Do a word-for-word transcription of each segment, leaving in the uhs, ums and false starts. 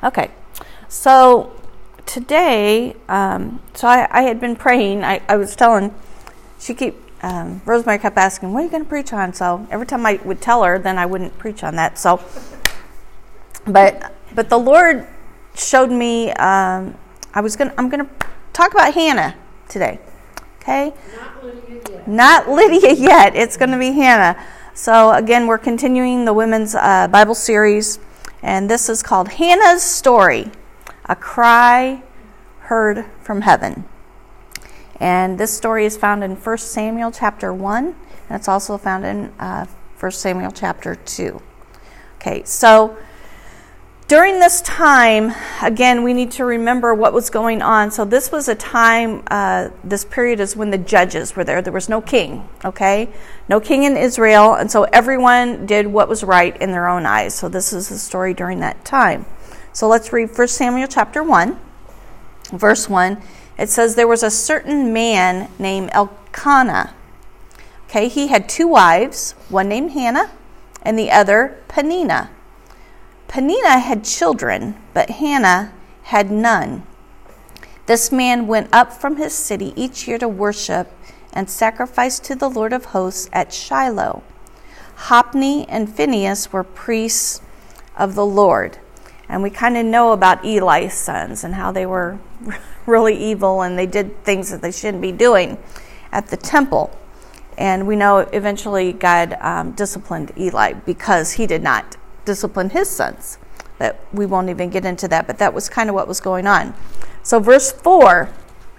Okay, so today, um, so I, I had been praying. I, I was telling, she keep, um, Rosemary kept asking, what are you going to preach on? So every time I would tell her, then I wouldn't preach on that. So, but but the Lord showed me, um, I was going I'm going to talk about Hannah today. Okay? Not Lydia yet. Not Lydia yet. It's going to be Hannah. So again, we're continuing the women's uh, Bible series. And this is called Hannah's Story, a Cry Heard from Heaven. And this story is found in First Samuel chapter one, and it's also found in uh, First Samuel chapter two. Okay, so during this time, again, we need to remember what was going on. So this was a time, uh, this period is when the judges were there. There was no king, okay? No king in Israel, and so everyone did what was right in their own eyes. So this is the story during that time. So let's read First Samuel chapter one, verse one. It says, there was a certain man named Elkanah. Okay, he had two wives, one named Hannah and the other Peninnah. Peninnah had children, but Hannah had none. This man went up from his city each year to worship and sacrifice to the Lord of hosts at Shiloh. Hophni and Phinehas were priests of the Lord. And we kind of know about Eli's sons and how they were really evil and they did things that they shouldn't be doing at the temple. And we know eventually God um, disciplined Eli because he did not discipline his sons. But we won't even get into that, but that was kind of what was going on. So verse four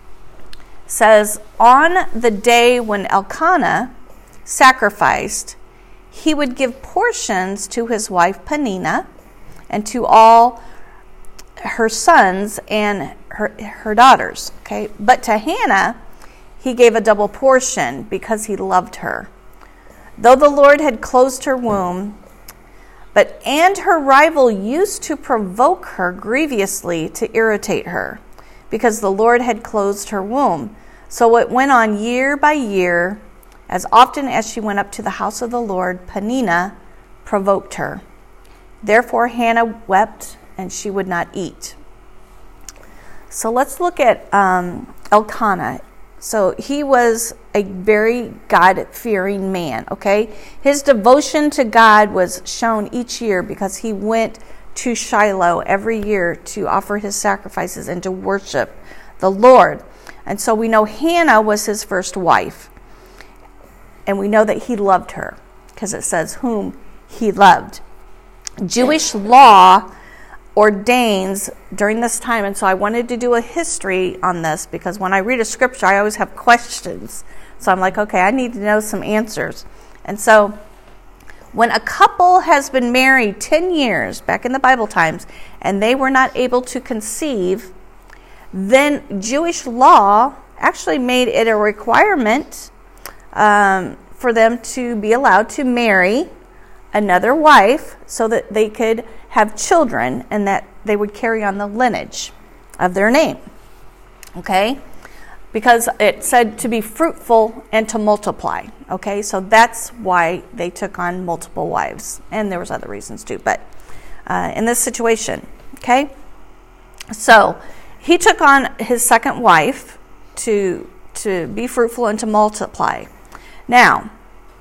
says, on the day when Elkanah sacrificed, he would give portions to his wife Peninnah and to all her sons and her, her daughters. Okay, but to Hannah, he gave a double portion because he loved her. Though the Lord had closed her womb, but and her rival used to provoke her grievously to irritate her, because the Lord had closed her womb. So it went on year by year. As often as she went up to the house of the Lord, Peninnah provoked her. Therefore Hannah wept, and she would not eat. So let's look at um, Elkanah. So he was a very God-fearing man, okay? His devotion to God was shown each year because he went to Shiloh every year to offer his sacrifices and to worship the Lord. And so we know Hannah was his first wife. And we know that he loved her because it says whom he loved. Jewish law ordains during this time, and so I wanted to do a history on this because when I read a scripture, I always have questions. So I'm like, okay, I need to know some answers. And so when a couple has been married ten years, back in the Bible times, and they were not able to conceive, then Jewish law actually made it a requirement um, for them to be allowed to marry another wife so that they could have children and that they would carry on the lineage of their name. Okay? Because it said to be fruitful and to multiply. Okay? So that's why they took on multiple wives. And there was other reasons too, but uh, in this situation. Okay? So he took on his second wife to to be fruitful and to multiply. Now,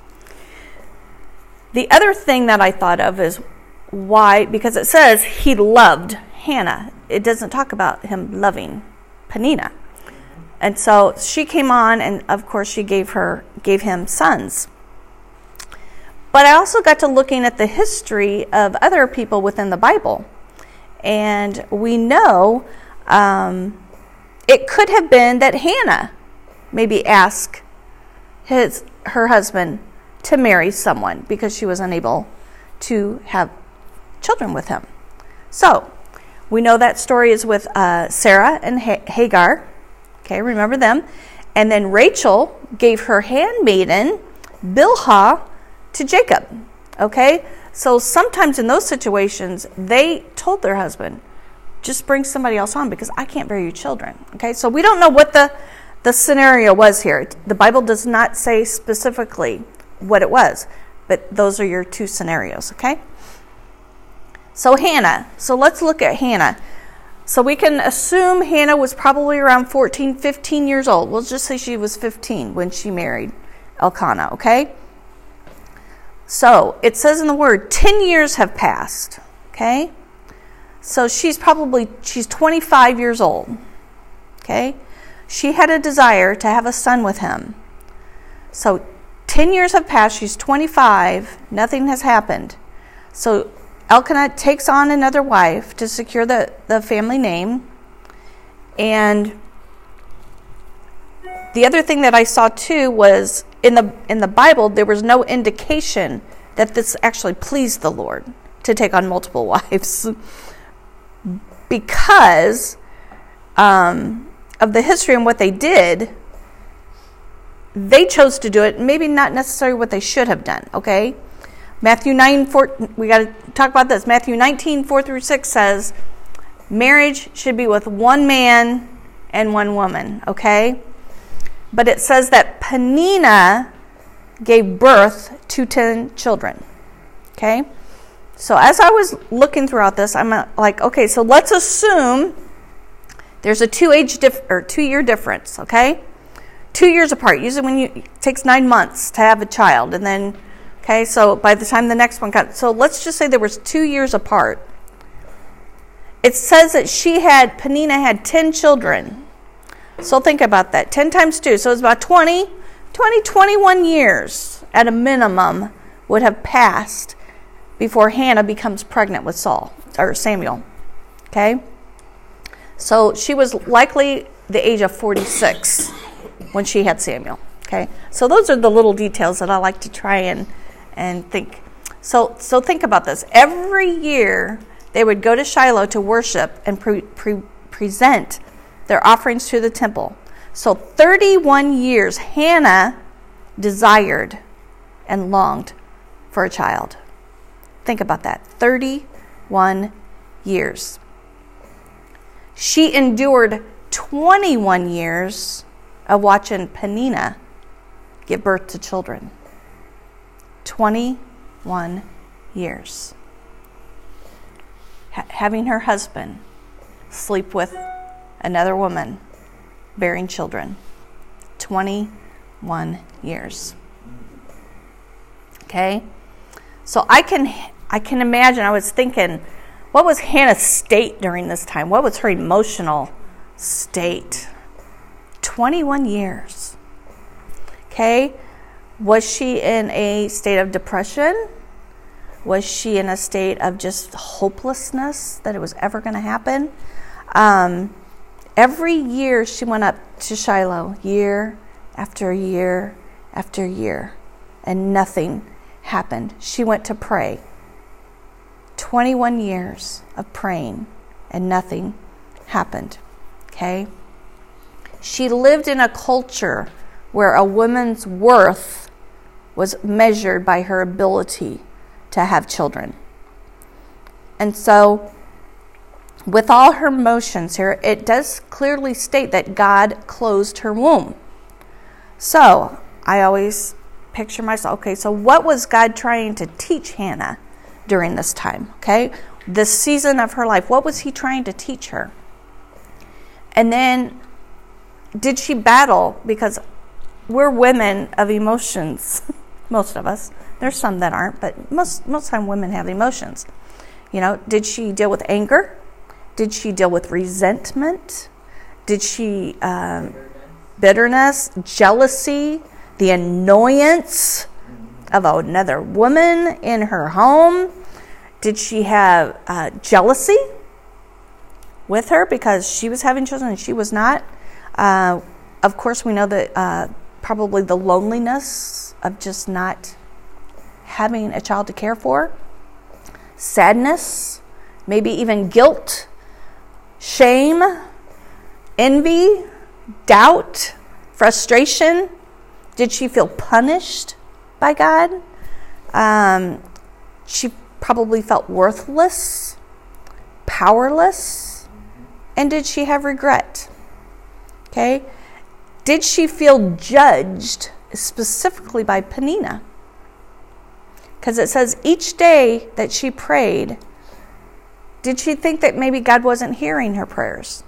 the other thing that I thought of is why, because it says he loved Hannah. It doesn't talk about him loving Peninnah. And so she came on, and of course she gave her gave him sons. But I also got to looking at the history of other people within the Bible. And we know um, it could have been that Hannah maybe asked his her husband to marry someone because she was unable to have children with him. So we know that story is with uh, Sarah and ha- Hagar. Okay, remember them. And then Rachel gave her handmaiden Bilhah to Jacob. Okay, so sometimes in those situations they told their husband, just bring somebody else on because I can't bear you children. Okay, so we don't know what the the scenario was here. The Bible does not say specifically what it was, but those are your two scenarios. Okay. So Hannah. So let's look at Hannah. So we can assume Hannah was probably around fourteen, fifteen years old. We'll just say she was fifteen when she married Elkanah, okay? So it says in the word, ten years have passed, okay? So she's probably, she's twenty-five years old, okay? She had a desire to have a son with him. So ten years have passed, she's twenty-five, nothing has happened. So Elkanah takes on another wife to secure the, the family name. And the other thing that I saw too was in the in the Bible, there was no indication that this actually pleased the Lord to take on multiple wives. Because um, of the history and what they did, they chose to do it, maybe not necessarily what they should have done, okay? Matthew nine, four, we got to talk about this. Matthew nineteen, four through six says, marriage should be with one man and one woman, okay? But it says that Peninnah gave birth to ten children, okay? So as I was looking throughout this, I'm like, okay, so let's assume there's a two age dif- or two year difference, okay? Two years apart. Usually when you, it takes nine months to have a child, and then okay, so by the time the next one got, so let's just say there was two years apart. It says that she had, Peninnah had ten children. So think about that. ten times two, so it's about twenty, twenty, twenty-one years at a minimum would have passed before Hannah becomes pregnant with Saul, or Samuel. Okay? So she was likely the age of forty-six when she had Samuel. Okay? So those are the little details that I like to try and and think. So so think about this. Every year they would go to Shiloh to worship and pre, pre, present their offerings to the temple. So thirty-one years Hannah desired and longed for a child. Think about that. thirty-one years. She endured twenty-one years of watching Peninnah give birth to children. twenty-one years. Ha- having her husband sleep with another woman, bearing children. twenty-one years. Okay? So I can I can imagine, I was thinking, what was Hannah's state during this time? What was her emotional state? twenty-one years. Okay? Was she in a state of depression? Was she in a state of just hopelessness that it was ever going to happen? Um, every year she went up to Shiloh, year after year after year, and nothing happened. She went to pray. twenty-one years of praying, and nothing happened. Okay? She lived in a culture where a woman's worth was measured by her ability to have children. And so, with all her motions here, it does clearly state that God closed her womb. So, I always picture myself, okay, so what was God trying to teach Hannah during this time, okay? This season of her life, what was he trying to teach her? And then, did she battle? Because we're women of emotions, most of us. There's some that aren't, but most most time women have emotions. You know, did she deal with anger? Did she deal with resentment? Did she um, bitterness, jealousy, the annoyance of another woman in her home? Did she have uh, jealousy with her because she was having children and she was not? Uh, of course, we know that uh, probably the loneliness of just not having a child to care for, sadness, maybe even guilt, shame, envy, doubt, frustration. Did she feel punished by God? Um, she probably felt worthless, powerless, and did she have regret? Okay. Did she feel judged specifically by Peninnah? Because it says each day that she prayed, did she think that maybe God wasn't hearing her prayers?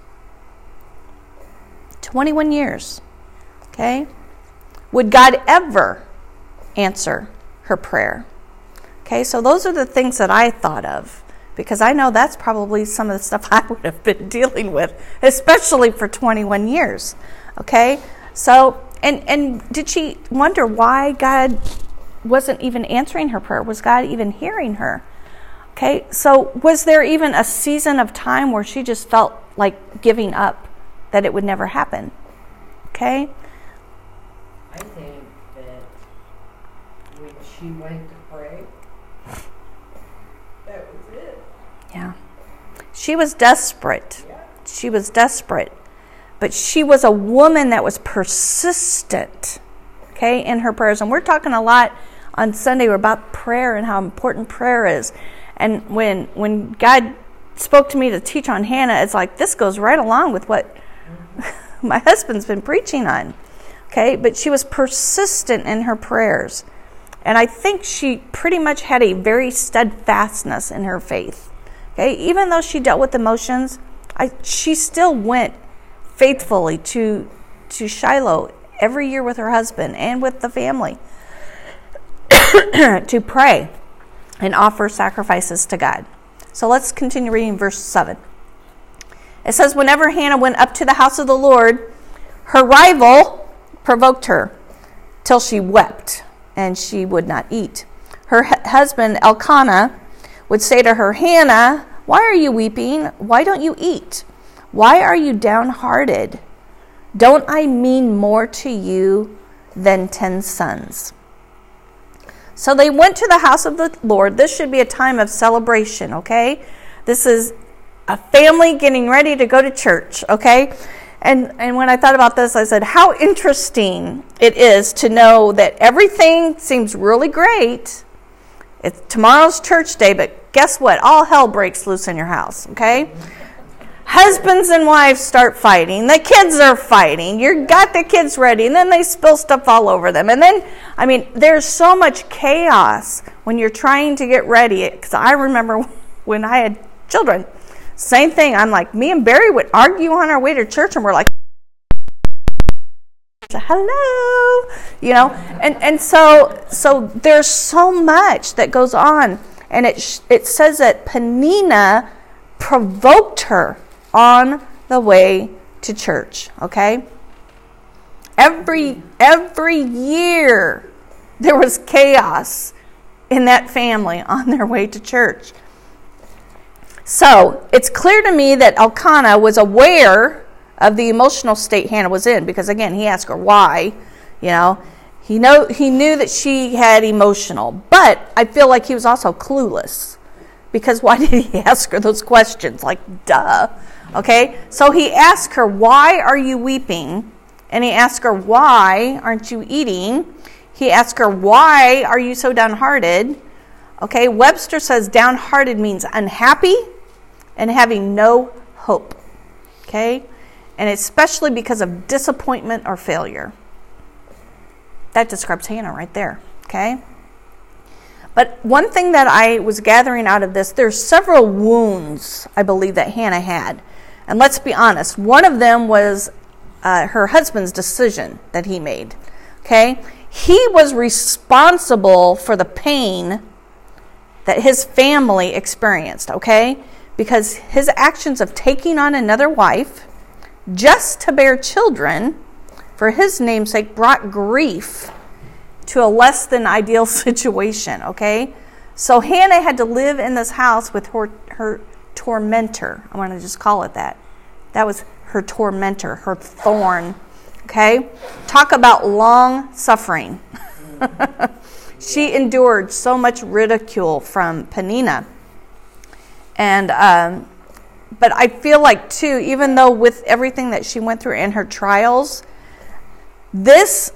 twenty-one years. Okay? Would God ever answer her prayer? Okay, so those are the things that I thought of, because I know that's probably some of the stuff I would have been dealing with, especially for twenty-one years. Okay? So, and and did she wonder why God wasn't even answering her prayer? Was God even hearing her? Okay, so was there even a season of time where she just felt like giving up, that it would never happen? Okay? I think that when she went to pray, that was it. Yeah. She was desperate. Yeah. She was desperate. But she was a woman that was persistent, okay, in her prayers. And we're talking a lot on Sunday about prayer and how important prayer is. And when when God spoke to me to teach on Hannah, it's like this goes right along with what mm-hmm. my husband's been preaching on. Okay, but she was persistent in her prayers. And I think she pretty much had a very steadfastness in her faith. Okay, even though she dealt with emotions, I, she still went faithfully to to Shiloh every year with her husband and with the family to pray and offer sacrifices to God. So let's continue reading verse seven. It says, whenever Hannah went up to the house of the Lord, her rival provoked her till she wept, and she would not eat. Her hu- husband Elkanah would say to her, Hannah, why are you weeping? Why don't you eat? Why are you downhearted? Don't I mean more to you than ten sons? So they went to the house of the Lord. This should be a time of celebration, okay? This is a family getting ready to go to church, okay? And and when I thought about this, I said, how interesting it is to know that everything seems really great. It's tomorrow's church day, but guess what? All hell breaks loose in your house, okay? Husbands and wives start fighting. The kids are fighting. You got the kids ready, and then they spill stuff all over them. And then, I mean, there's so much chaos when you're trying to get ready. Because I remember when I had children, same thing. I'm like, me and Barry would argue on our way to church, and we're like, hello, you know. And and so so there's so much that goes on, and it it says that Peninnah provoked her on the way to church, okay? Every every year there was chaos in that family on their way to church. So it's clear to me that Elkanah was aware of the emotional state Hannah was in, because again, he asked her why, you know. He know he knew that she had emotional, but I feel like he was also clueless. Because why did he ask her those questions? Like, duh. Okay? So he asked her, why are you weeping? And he asked her, why aren't you eating? He asked her, why are you so downhearted? Okay, Webster says downhearted means unhappy and having no hope. Okay? And especially because of disappointment or failure. That describes Hannah right there. Okay? But one thing that I was gathering out of this, there's several wounds, I believe, that Hannah had. And let's be honest, one of them was uh, her husband's decision that he made. Okay? He was responsible for the pain that his family experienced, okay? Because his actions of taking on another wife just to bear children for his namesake brought grief to a less than ideal situation, okay? So Hannah had to live in this house with her, her tormentor. I want to just call it that. That was her tormentor, her thorn, okay? Talk about long suffering. She endured so much ridicule from Peninnah. And, um, but I feel like, too, even though with everything that she went through and her trials, this,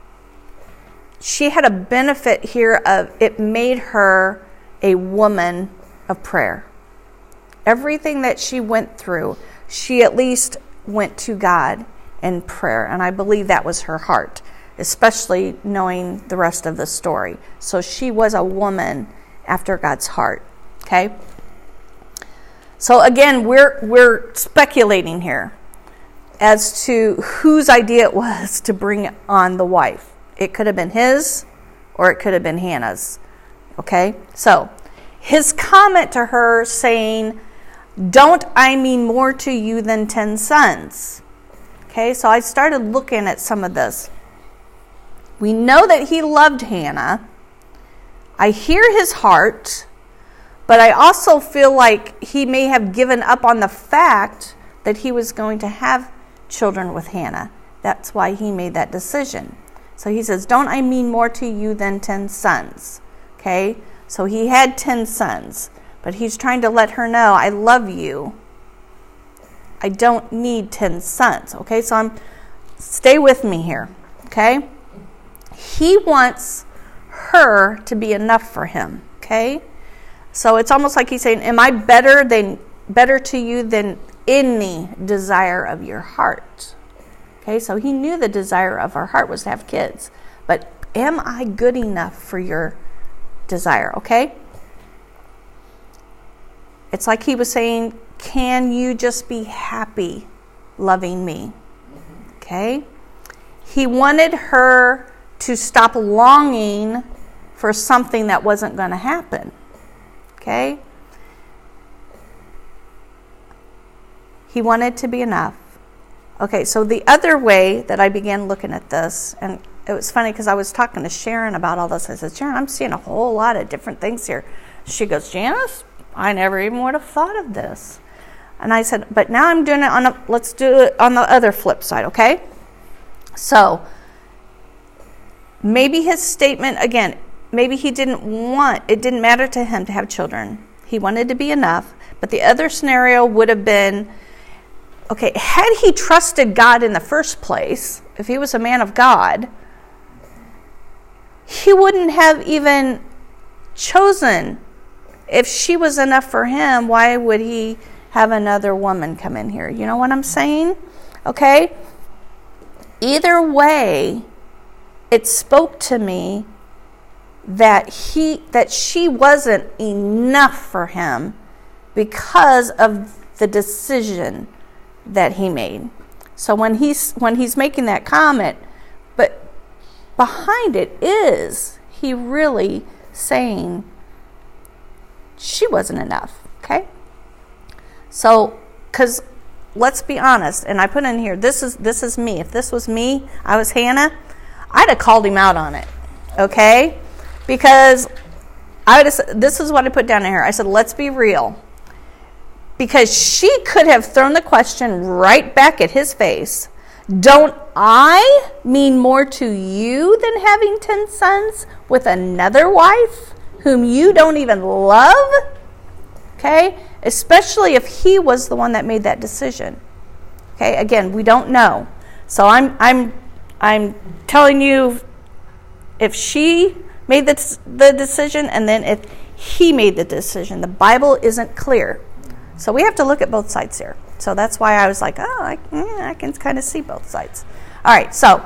she had a benefit here of it made her a woman of prayer. Everything that she went through, she at least went to God in prayer. And I believe that was her heart, especially knowing the rest of the story. So she was a woman after God's heart. Okay? So again, we're we're speculating here as to whose idea it was to bring on the wife. It could have been his, or it could have been Hannah's. Okay? So, his comment to her saying, "Don't I mean more to you than ten sons?" Okay, so I started looking at some of this. We know that he loved Hannah. I hear his heart, but I also feel like he may have given up on the fact that he was going to have children with Hannah. That's why he made that decision. So he says, "Don't I mean more to you than ten sons?" Okay, so he had ten sons, but he's trying to let her know, "I love you. I don't need ten sons." Okay, so I'm stay with me here. Okay, he wants her to be enough for him. Okay, so it's almost like he's saying, "Am I better than better to you than any desire of your heart?" Okay, so he knew the desire of her heart was to have kids, but am I good enough for your desire? Okay, it's like he was saying, "Can you just be happy loving me?" Okay, he wanted her to stop longing for something that wasn't going to happen. Okay, he wanted to be enough. Okay, so the other way that I began looking at this, and it was funny because I was talking to Sharon about all this. I said, "Sharon, I'm seeing a whole lot of different things here." She goes, "Janice, I never even would have thought of this." And I said, "But now I'm doing it on a, let's do it on the other flip side, okay?" So maybe his statement, again, maybe he didn't want, it didn't matter to him to have children. He wanted to be enough. But the other scenario would have been, okay, had he trusted God in the first place, if he was a man of God, he wouldn't have even chosen. If she was enough for him, why would he have another woman come in here? You know what I'm saying? Okay? Either way, it spoke to me that he that she wasn't enough for him because of the decision that he made. So when he's when he's making that comment, but behind it is he really saying she wasn't enough. Okay, so because let's be honest, and I put in here, this is this is me. If this was me, I was Hannah, I'd have called him out on it. Okay, because I would have said, this is what I put down in here. I said, let's be real. Because she could have thrown the question right back at his face. Don't I mean more to you than having ten sons with another wife whom you don't even love? Okay? Especially if he was the one that made that decision. Okay? Again, we don't know. So I'm I'm I'm telling you, if she made the, the decision and then if he made the decision, the Bible isn't clear. So we have to look at both sides here. So that's why I was like, oh, I, I can kind of see both sides. All right, so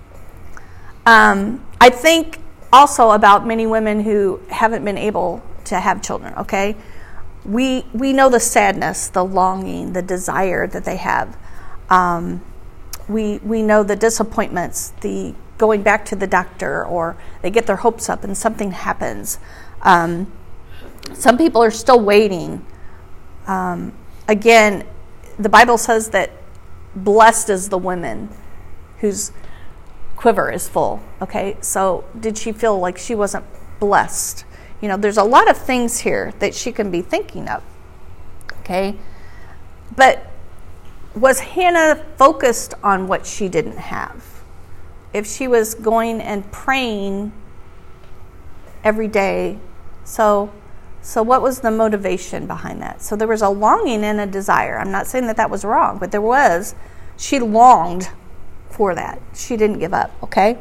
um, I think also about many women who haven't been able to have children, okay? We we know the sadness, the longing, the desire that they have. Um, we we know the disappointments, the going back to the doctor, or they get their hopes up and something happens. Um, some people are still waiting. Um, again, the Bible says that blessed is the woman whose quiver is full. Okay, so did she feel like she wasn't blessed? You know, there's a lot of things here that she can be thinking of. Okay, but was Hannah focused on what she didn't have? If she was going and praying every day, so so what was the motivation behind that? So there was a longing and a desire. I'm not saying that that was wrong, but there was. She longed for that. She didn't give up, okay?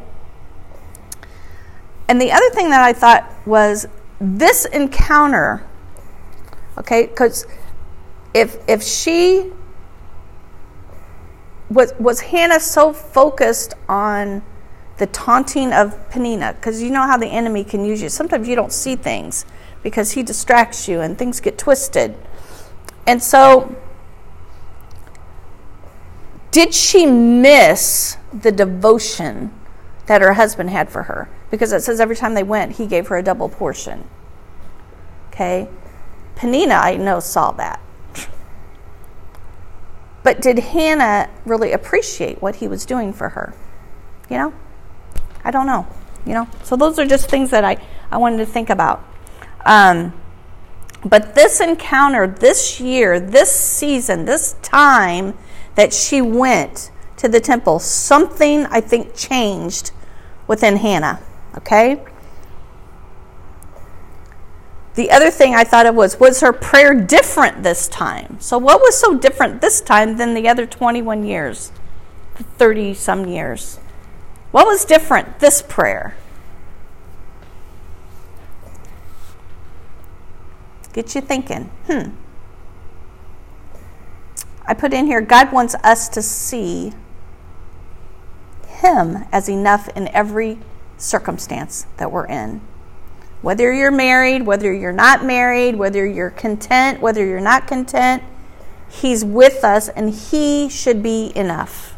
And the other thing that I thought was this encounter, okay, because if if she was was Hannah so focused on the taunting of Peninnah, because you know how the enemy can use you. Sometimes you don't see things because he distracts you and things get twisted. and so, did she miss the devotion that her husband had for her? Because it says every time they went, he gave her a double portion. Okay? Peninnah, I know, saw that. But did Hannah really appreciate what he was doing for her? You know? I don't know. You know? So those are just things that I, I wanted to think about. Um, but this encounter, this year, this season, this time that she went to the temple, something, I think, changed within Hannah. Okay? The other thing I thought of was, was her prayer different this time? So what was so different this time than the other twenty-one years, thirty-some years? What was different this prayer? Get you thinking. Hmm. I put in here, God wants us to see Him as enough in every circumstance that we're in. Whether you're married, whether you're not married, whether you're content, whether you're not content, He's with us and He should be enough.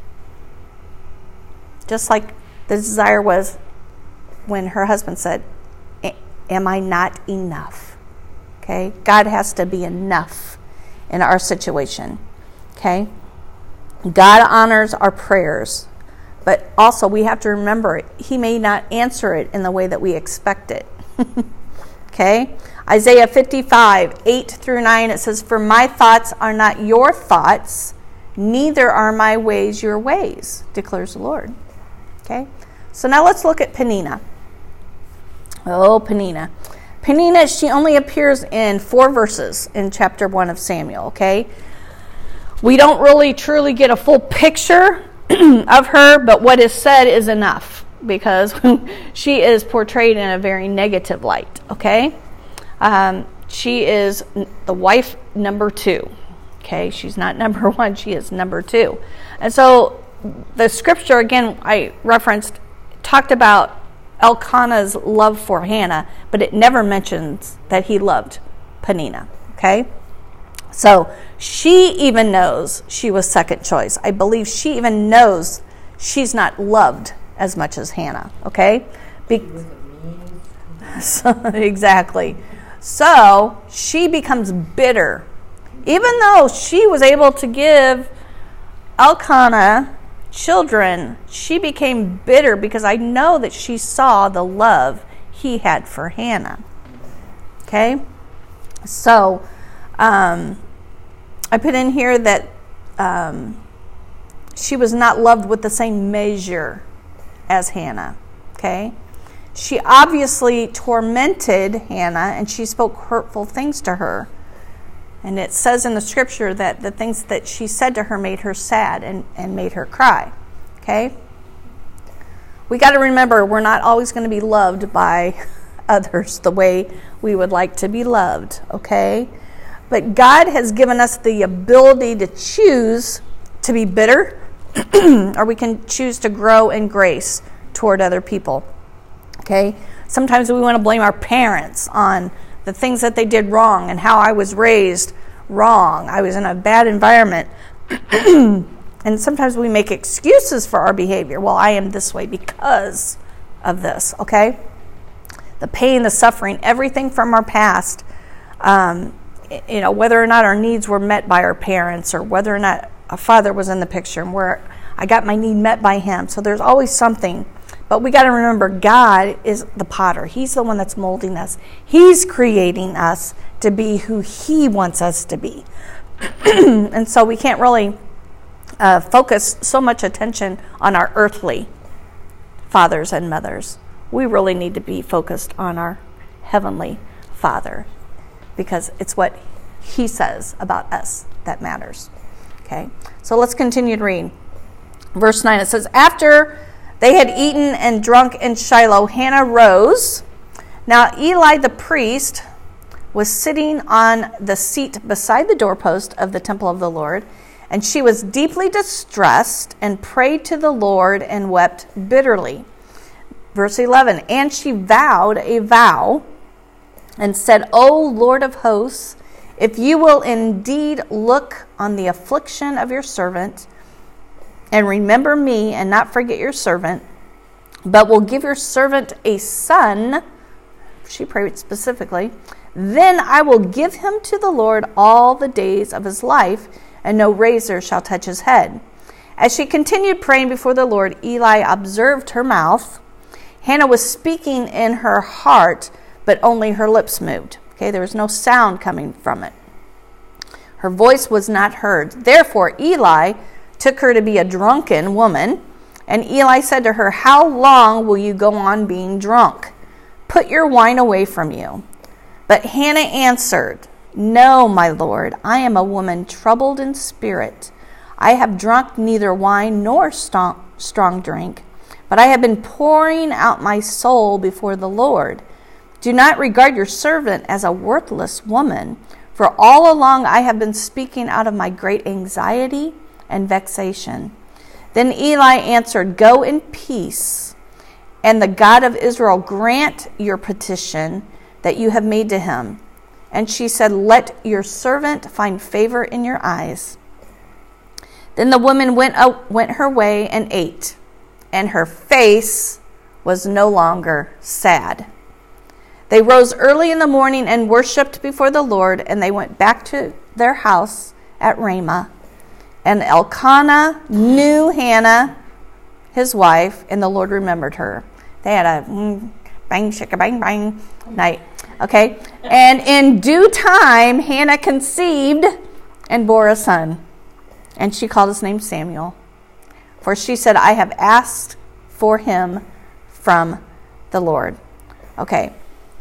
Just like the desire was when her husband said, am I not enough? Okay? God has to be enough in our situation. Okay? God honors our prayers, but also we have to remember He may not answer it in the way that we expect it. Okay? Isaiah fifty-five, eight through nine, it says, for my thoughts are not your thoughts, neither are my ways your ways, declares the Lord. Okay? So now let's look at Peninnah. Oh, Peninnah. Peninnah, she only appears in four verses in chapter one of Samuel, okay? We don't really truly get a full picture of her, but what is said is enough because she is portrayed in a very negative light, okay? Um, she is the wife number two, okay? She's not number one, she is number two. And so the scripture, again, I referenced, talked about Elkanah's love for Hannah, but it never mentions that he loved Peninnah, okay? So she even knows she was second choice. I believe she even knows she's not loved as much as Hannah, okay? Be- so, exactly. So she becomes bitter. Even though she was able to give Elkanah children, she became bitter because I know that she saw the love he had for Hannah. Okay? So, um, I put in here that um, she was not loved with the same measure as Hannah. Okay? She obviously tormented Hannah and she spoke hurtful things to her. And it says in the scripture that the things that she said to her made her sad and, and made her cry. Okay? We got to remember we're not always going to be loved by others the way we would like to be loved. Okay? But God has given us the ability to choose to be bitter or we can choose to grow in grace toward other people. Okay? Sometimes we want to blame our parents on the things that they did wrong and how I was raised wrong. I was in a bad environment. And sometimes we make excuses for our behavior. Well, I am this way because of this, okay? The pain, the suffering, everything from our past, um, you know, whether or not our needs were met by our parents or whether or not a father was in the picture and where I got my need met by him. So there's always something. But we got to remember God is the potter. He's the one that's molding us. He's creating us to be who He wants us to be. And so we can't really uh, focus so much attention on our earthly fathers and mothers. We really need to be focused on our heavenly Father because it's what He says about us that matters. Okay, so let's continue to read. Verse nine, it says, after they had eaten and drunk in Shiloh, Hannah rose. Now Eli the priest was sitting on the seat beside the doorpost of the temple of the Lord, and she was deeply distressed and prayed to the Lord and wept bitterly. Verse eleven, and she vowed a vow and said, O Lord of hosts, If you will indeed look on the affliction of your servant and remember me and not forget your servant, but will give your servant a son," she prayed specifically, "then I will give him to the Lord all the days of his life, and no razor shall touch his head." As she continued praying before the Lord, Eli observed her mouth. Hannah was speaking in her heart, but only her lips moved. Okay, there was no sound coming from it. Her voice was not heard. Therefore, Eli took her to be a drunken woman, and Eli said to her, "How long will you go on being drunk? Put your wine away from you." But Hannah answered, "No, my Lord, I am a woman troubled in spirit. I have drunk neither wine nor strong, strong drink, but I have been pouring out my soul before the Lord. Do not regard your servant as a worthless woman, for all along I have been speaking out of my great anxiety and vexation." Then Eli answered, "Go in peace, and the God of Israel grant your petition that you have made to him." And she said, "Let your servant find favor in your eyes." Then the woman went out, went her way and ate, and her face was no longer sad. They rose early in the morning and worshipped before the Lord, and they went back to their house at Ramah. And Elkanah knew Hannah, his wife, and the Lord remembered her. They had a mm, bang, shaka, bang, bang night. Okay? And in due time, Hannah conceived and bore a son. And she called his name Samuel. For she said, "I have asked for him from the Lord." Okay.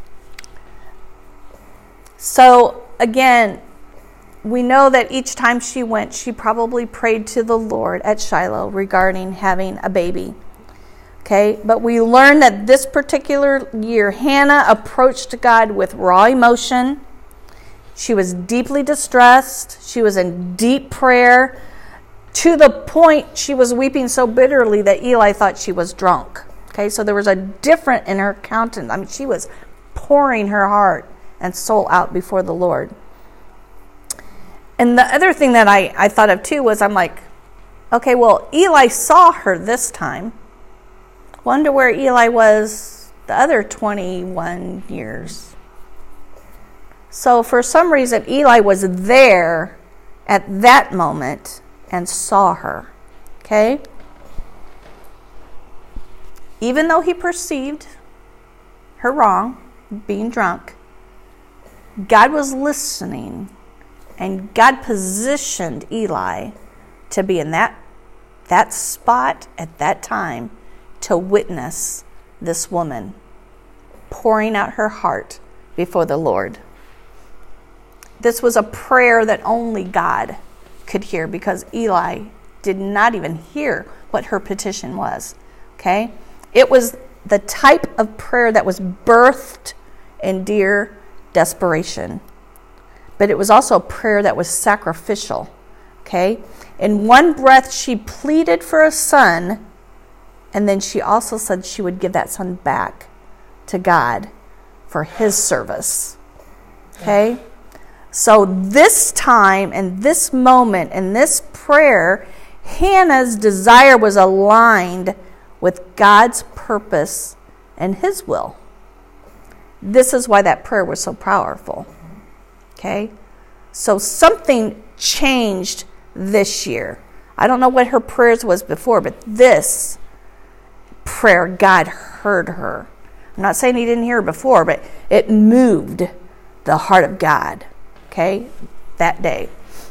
So, again, we know that each time she went, she probably prayed to the Lord at Shiloh regarding having a baby. Okay, but we learn that this particular year, Hannah approached God with raw emotion. She was deeply distressed. She was in deep prayer, to the point she was weeping so bitterly that Eli thought she was drunk. Okay, so there was a difference in her countenance. I mean, she was pouring her heart and soul out before the Lord. And the other thing that I, I thought of too was, I'm like, okay, well, Eli saw her this time. Wonder where Eli was the other twenty-one years. So for some reason, Eli was there at that moment and saw her. Okay? Even though he perceived her wrong, being drunk, God was listening, and God positioned Eli to be in that, that spot at that time to witness this woman pouring out her heart before the Lord. This was a prayer that only God could hear, because Eli did not even hear what her petition was. Okay? It was the type of prayer that was birthed in dear desperation. But it was also a prayer that was sacrificial. Okay? In one breath, she pleaded for a son, and then she also said she would give that son back to God for his service. Okay? So this time and this moment and this prayer, Hannah's desire was aligned with God's purpose and his will. This is why that prayer was so powerful. Okay? So something changed this year. I don't know what her prayers was before, but this prayer, God heard her. I'm not saying he didn't hear her before, but it moved the heart of God. Okay? That day.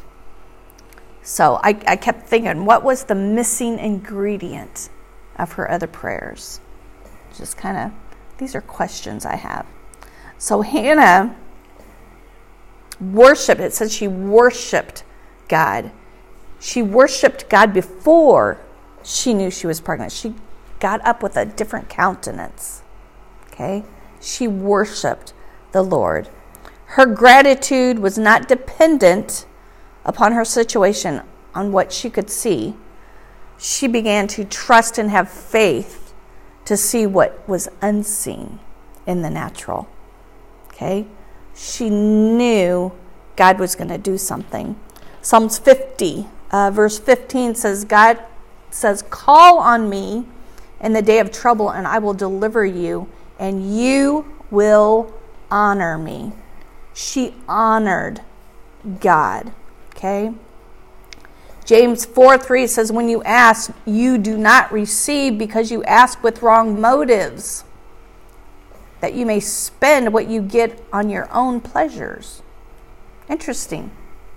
So I, I kept thinking, what was the missing ingredient of her other prayers? Just kind of, these are questions I have. So Hannah worshiped, it says she worshiped God. She worshiped God before she knew she was pregnant. She got up with a different countenance. Okay? She worshiped the Lord. Her gratitude was not dependent upon her situation, on what she could see. She began to trust and have faith to see what was unseen in the natural. Okay? She knew God was going to do something. Psalms fifty, uh, verse fifteen says, God says, call on me in the day of trouble, and I will deliver you, and you will honor me. She honored God. Okay? James four three says, when you ask, you do not receive because you ask with wrong motives, that you may spend what you get on your own pleasures. Interesting.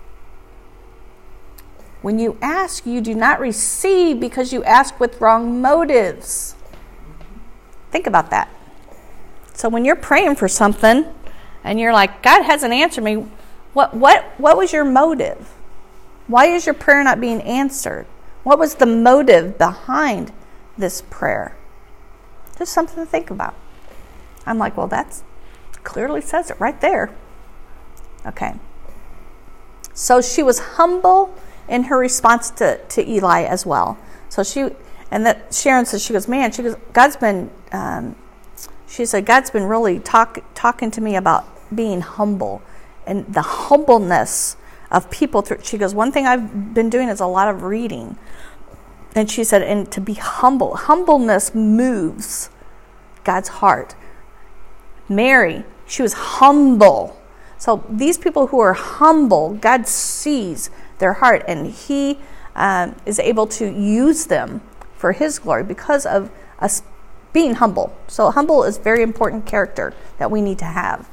When you ask, you do not receive because you ask with wrong motives. Think about that. So when you're praying for something and you're like, God hasn't answered me, what what what was your motive? Why is your prayer not being answered? What was the motive behind this prayer? Just something to think about. I'm like, well, that's clearly says it right there. Okay. So she was humble in her response to, to Eli as well. So she, and that Sharon says, she goes, man, she goes, God's been, um, she said, God's been really talk, talking to me about being humble and the humbleness of people. Through, she goes, one thing I've been doing is a lot of reading. And she said, and to be humble, humbleness moves God's heart. Mary, she was humble. So these people who are humble, God sees their heart, and he um, is able to use them for his glory because of us being humble. So humble is a very important character that we need to have.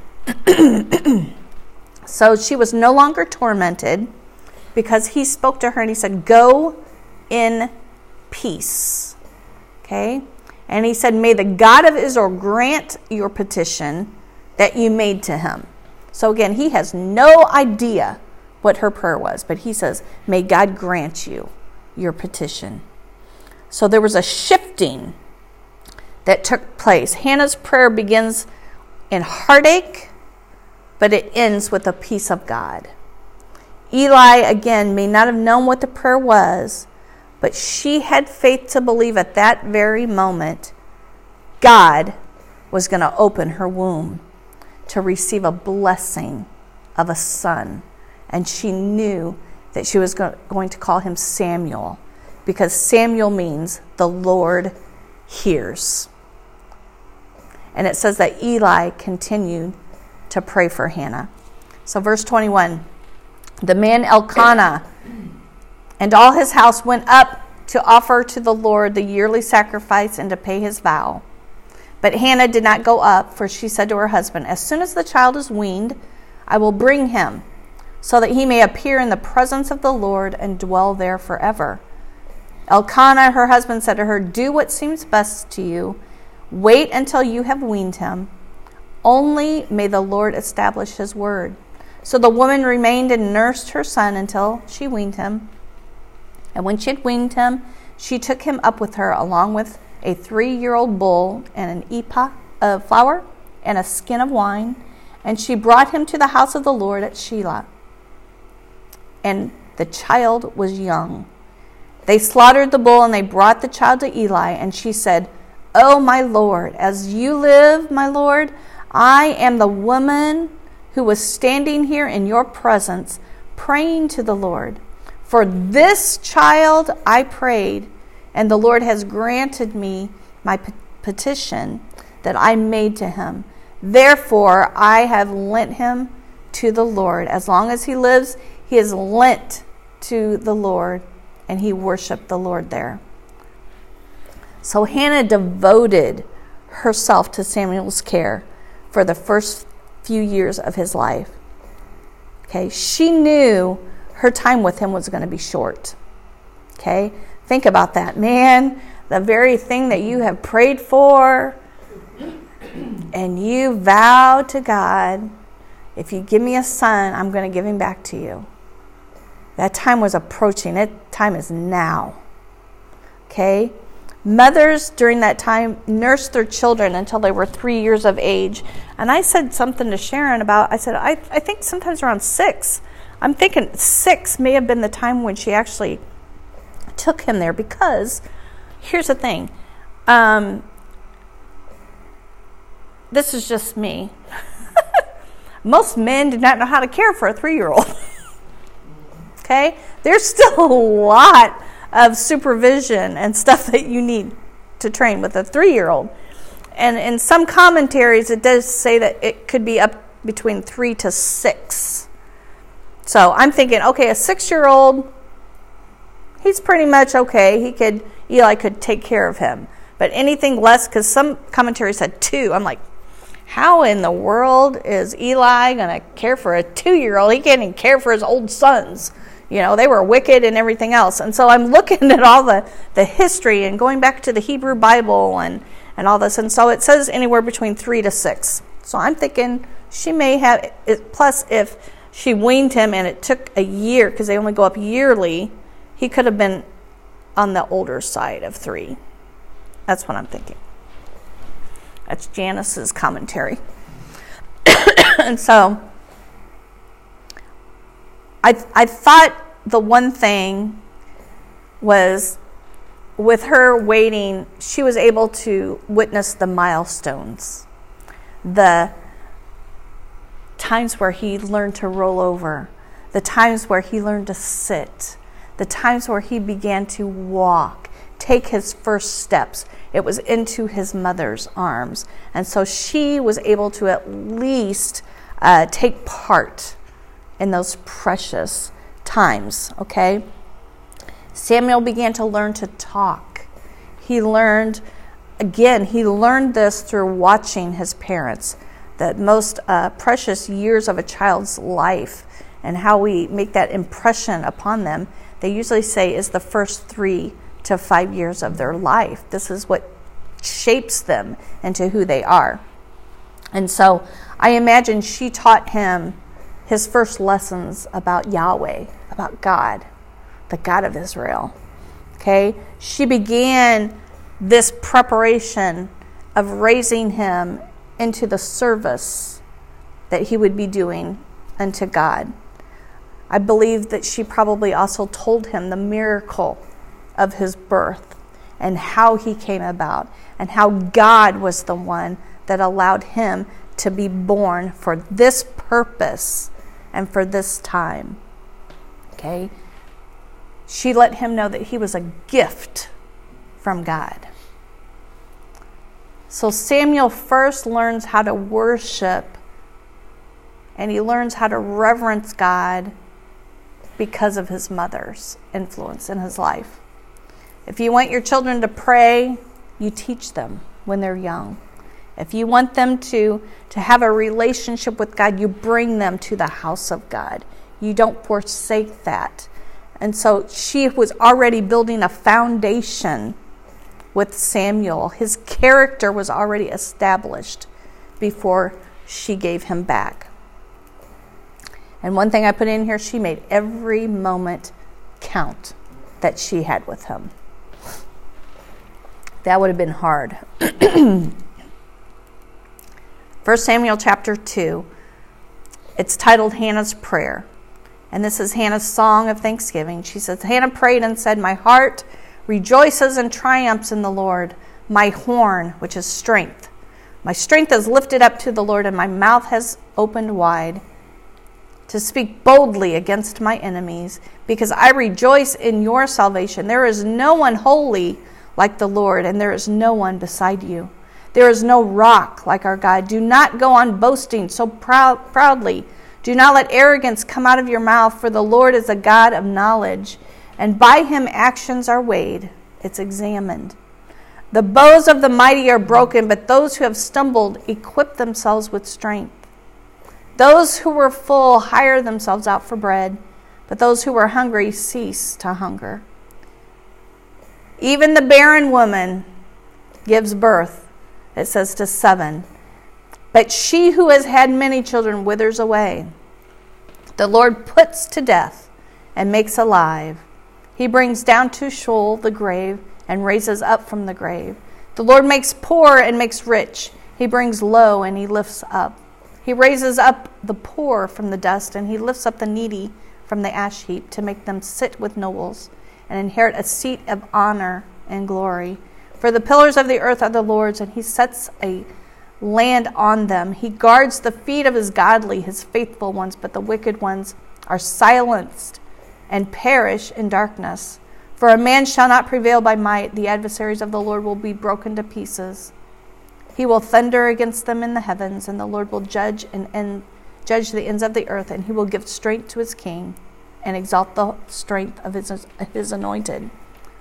So she was no longer tormented because he spoke to her and he said, go in peace. Okay? And he said, may the God of Israel grant your petition that you made to him. So again, he has no idea what her prayer was, but he says, may God grant you your petition. So there was a shifting that took place. Hannah's prayer begins in heartache, but it ends with the peace of God. Eli, again, may not have known what the prayer was, but she had faith to believe at that very moment God was going to open her womb to receive a blessing of a son. And she knew that she was going to call him Samuel, because Samuel means the Lord hears. And it says that Eli continued to pray for Hannah. So verse twenty-one, the man Elkanah and all his house went up to offer to the Lord the yearly sacrifice and to pay his vow. But Hannah did not go up, for she said to her husband, as soon as the child is weaned, I will bring him, so that he may appear in the presence of the Lord and dwell there forever. Elkanah, her husband, said to her, do what seems best to you. Wait until you have weaned him. Only may the Lord establish his word. So the woman remained and nursed her son until she weaned him. And when she had weaned him, she took him up with her, along with a three-year-old bull and an ephah of flour and a skin of wine. And she brought him to the house of the Lord at Shiloh. And the child was young. They slaughtered the bull and they brought the child to Eli. And she said, oh, my Lord, as you live, my Lord, I am the woman who was standing here in your presence praying to the Lord. For this child I prayed, and the Lord has granted me my petition that I made to him. Therefore, I have lent him to the Lord. As long as he lives, he is lent to the Lord, and he worshiped the Lord there. So Hannah devoted herself to Samuel's care for the first few years of his life. Okay, she knew her time with him was going to be short. Okay, think about that. Man, the very thing that you have prayed for and you vowed to God, if you give me a son, I'm going to give him back to you. That time was approaching. That time is now. Okay? Mothers during that time nursed their children until they were three years of age. And I said something to Sharon about, I said, I, I think sometimes around six. I'm thinking six may have been the time when she actually took him there, because here's the thing. Um, this is just me. most men do not know how to care for a three-year-old. Okay? There's still a lot of supervision and stuff that you need to train with a three-year-old. And in some commentaries, it does say that it could be up between three to six. So I'm thinking, okay, a six-year-old, he's pretty much okay. He could, Eli could take care of him. But anything less, because some commentaries said two. I'm like, how in the world is Eli going to care for a two-year-old? He can't even care for his old sons. You know, they were wicked and everything else. And so I'm looking at all the, the history and going back to the Hebrew Bible and, and all this. And so it says anywhere between three to six. So I'm thinking she may have, plus if she weaned him and it took a year, because they only go up yearly, he could have been on the older side of three. That's what I'm thinking. That's Janice's commentary. And so I I thought the one thing was, with her waiting, she was able to witness the milestones, the times where he learned to roll over, the times where he learned to sit, the times where he began to walk, take his first steps. It was into his mother's arms. And so she was able to at least uh, take part in those precious times, okay? Samuel began to learn to talk. He learned, again, he learned this through watching his parents, the most uh, precious years of a child's life and how we make that impression upon them, they usually say is the first three to five years of their life. This is what shapes them into who they are. And so I imagine she taught him his first lessons about Yahweh, about God, the God of Israel. Okay? She began this preparation of raising him into the service that he would be doing unto God. I believe that she probably also told him the miracle of his birth and how he came about and how God was the one that allowed him to be born for this purpose and for this time. Okay? She let him know that he was a gift from God. So Samuel first learns how to worship, and he learns how to reverence God because of his mother's influence in his life. If you want your children to pray, you teach them when they're young. If you want them to, to have a relationship with God, you bring them to the house of God. You don't forsake that. And so she was already building a foundation with Samuel. His character was already established before she gave him back. And one thing I put in here, she made every moment count that she had with him. That would have been hard. First Samuel chapter two. It's titled Hannah's Prayer. And this is Hannah's song of thanksgiving. She says, Hannah prayed and said, my heart rejoices and triumphs in the Lord, my horn, which is strength. My strength is lifted up to the Lord, and my mouth has opened wide to speak boldly against my enemies, because I rejoice in your salvation. There is no one holy like the Lord, and there is no one beside you. There is no rock like our God. Do not go on boasting so proud, proudly. Do not let arrogance come out of your mouth, for the Lord is a God of knowledge, and by him actions are weighed. It's examined. The bows of the mighty are broken, but those who have stumbled equip themselves with strength. Those who were full hire themselves out for bread, but those who were hungry cease to hunger. Even the barren woman gives birth, it says, to seven. But she who has had many children withers away. The Lord puts to death and makes alive. He brings down to Sheol the grave and raises up from the grave. The Lord makes poor and makes rich. He brings low and he lifts up. He raises up the poor from the dust, and he lifts up the needy from the ash heap, to make them sit with nobles and inherit a seat of honor and glory. For the pillars of the earth are the Lord's, and he sets a land on them. He guards the feet of his godly, his faithful ones, but the wicked ones are silenced and perish in darkness. For a man shall not prevail by might. The adversaries of the Lord will be broken to pieces. He will thunder against them in the heavens, and the Lord will judge and end, judge the ends of the earth, and he will give strength to his king and exalt the strength of his, his anointed.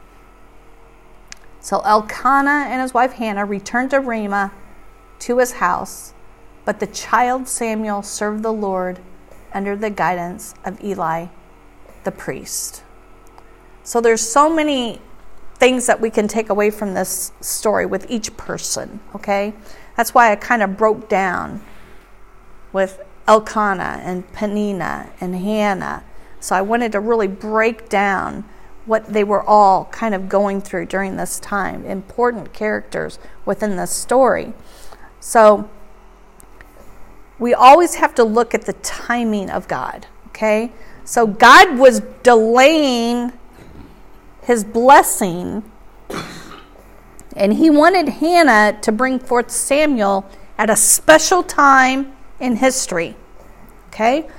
So Elkanah and his wife Hannah returned to Ramah to his house, but the child Samuel served the Lord under the guidance of Eli the priest. So there's so many things that we can take away from this story with each person, okay? That's why I kind of broke down with Elkanah and Peninnah and Hannah. So I wanted to really break down what they were all kind of going through during this time, important characters within this story. So we always have to look at the timing of God, okay? So God was delaying his blessing, and he wanted Hannah to bring forth Samuel at a special time in history, okay?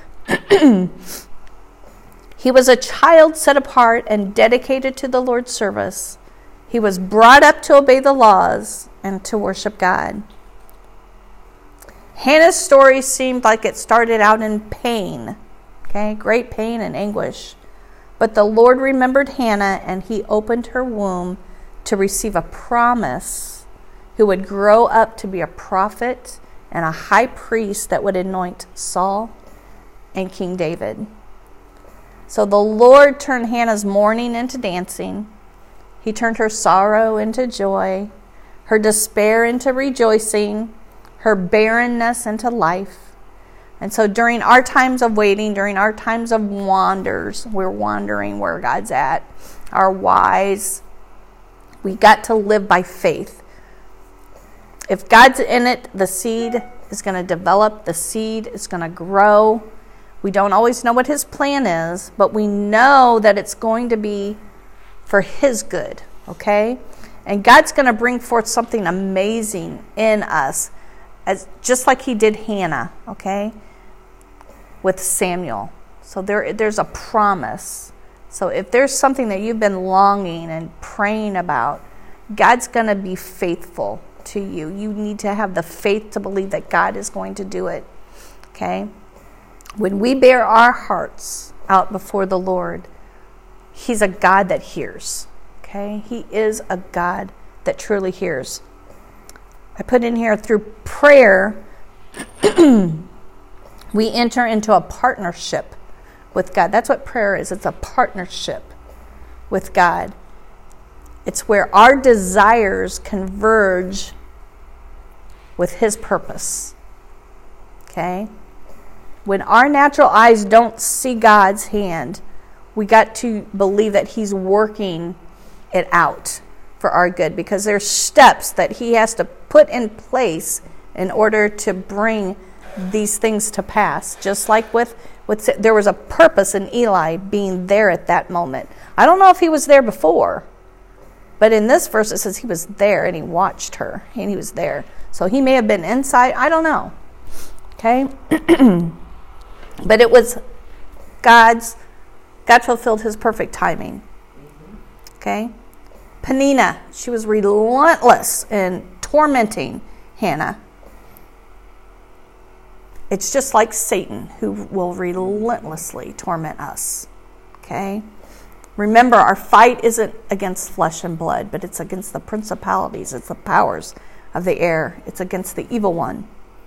He was a child set apart and dedicated to the Lord's service. He was brought up to obey the laws and to worship God. Hannah's story seemed like it started out in pain, okay, great pain and anguish. But the Lord remembered Hannah, and he opened her womb to receive a promise who would grow up to be a prophet and a high priest that would anoint Saul and King David. So the Lord turned Hannah's mourning into dancing. He turned her sorrow into joy, her despair into rejoicing, her barrenness into life. And so during our times of waiting, during our times of wanders, we're wondering where God's at, our whys, we got to live by faith. If God's in it, the seed is going to develop, the seed is going to grow. We don't always know what his plan is, but we know that it's going to be for his good, okay? And God's going to bring forth something amazing in us, as just like he did Hannah, okay, with Samuel. So there, there's a promise. So if there's something that you've been longing and praying about, God's going to be faithful to you. You need to have the faith to believe that God is going to do it, okay? When we bear our hearts out before the Lord, he's a God that hears, okay? He is a God that truly hears. I put in here, through prayer, we enter into a partnership with God. That's what prayer is. It's a partnership with God. It's where our desires converge with his purpose, okay? When our natural eyes don't see God's hand, we got to believe that he's working it out for our good, because there's steps that he has to put in place in order to bring these things to pass. Just like with, with there was a purpose in Eli being there at that moment. I don't know if he was there before, but in this verse it says he was there and he watched her and he was there. So he may have been inside. I don't know. Okay? But it was God's, God fulfilled his perfect timing. Okay? Peninnah, she was relentless in tormenting Hannah. It's just like Satan, who will relentlessly torment us. Okay? Remember, our fight isn't against flesh and blood, but it's against the principalities. It's the powers of the air. It's against the evil one.